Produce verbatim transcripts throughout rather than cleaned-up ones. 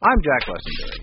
I'm Jack Lessenberry.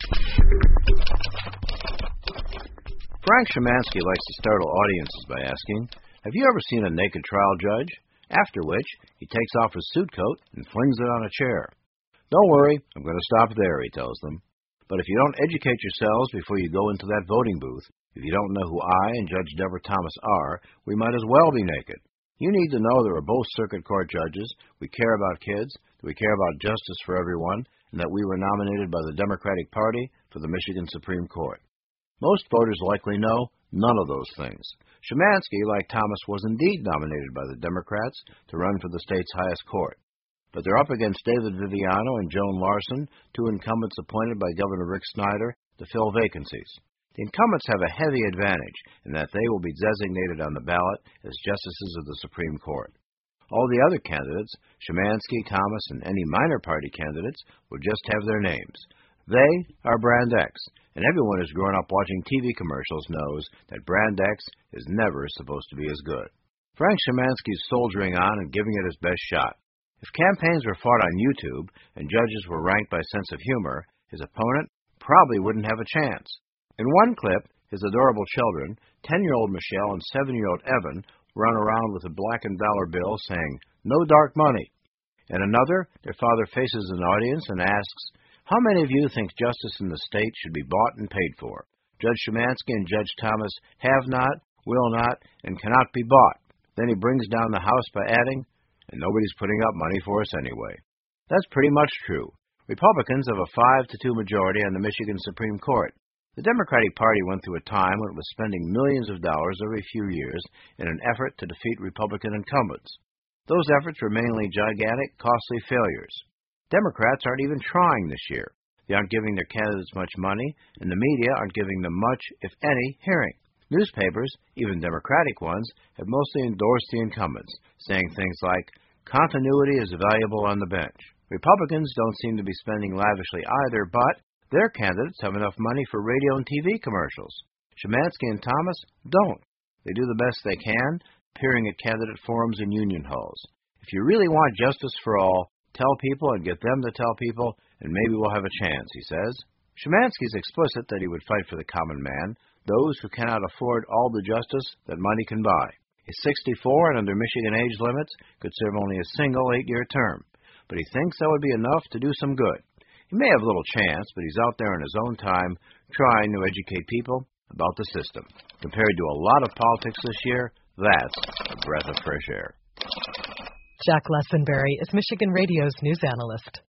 Frank Szymanski likes to startle audiences by asking, have you ever seen a naked trial judge? After which, he takes off his suit coat and flings it on a chair. Don't worry, I'm going to stop there, he tells them. But if you don't educate yourselves before you go into that voting booth, if you don't know who I and Judge Deborah Thomas are, we might as well be naked. You need to know that we're both circuit court judges, we care about kids, that we care about justice for everyone, and that we were nominated by the Democratic Party for the Michigan Supreme Court. Most voters likely know none of those things. Szymanski, like Thomas, was indeed nominated by the Democrats to run for the state's highest court. But they're up against David Viviano and Joan Larson, two incumbents appointed by Governor Rick Snyder to fill vacancies. The incumbents have a heavy advantage in that they will be designated on the ballot as justices of the Supreme Court. All the other candidates, Szymanski, Thomas, and any minor party candidates, will just have their names. They are Brand X, and everyone who's grown up watching T V commercials knows that Brand X is never supposed to be as good. Frank Szymanski is soldiering on and giving it his best shot. If campaigns were fought on YouTube and judges were ranked by sense of humor, his opponent probably wouldn't have a chance. In one clip, his adorable children, ten-year-old Michelle and seven-year-old Evan, run around with a blackened dollar bill saying, "No dark money." In another, their father faces an audience and asks, how many of you think justice in the state should be bought and paid for? Judge Szymanski and Judge Thomas have not, will not, and cannot be bought. Then he brings down the house by adding, and nobody's putting up money for us anyway. That's pretty much true. Republicans have a five to two majority on the Michigan Supreme Court. The Democratic Party went through a time when it was spending millions of dollars every few years in an effort to defeat Republican incumbents. Those efforts were mainly gigantic, costly failures. Democrats aren't even trying this year. They aren't giving their candidates much money, and the media aren't giving them much, if any, hearing. Newspapers, even Democratic ones, have mostly endorsed the incumbents, saying things like, continuity is valuable on the bench. Republicans don't seem to be spending lavishly either, but their candidates have enough money for radio and T V commercials. Szymanski and Thomas don't. They do the best they can, appearing at candidate forums and union halls. If you really want justice for all, tell people and get them to tell people, and maybe we'll have a chance, he says. Szymanski's explicit that he would fight for the common man, those who cannot afford all the justice that money can buy. He's sixty-four and under Michigan age limits could serve only a single eight-year term, but he thinks that would be enough to do some good. He may have little chance, but he's out there in his own time trying to educate people about the system. Compared to a lot of politics this year, that's a breath of fresh air. Jack Lessenberry is Michigan Radio's news analyst.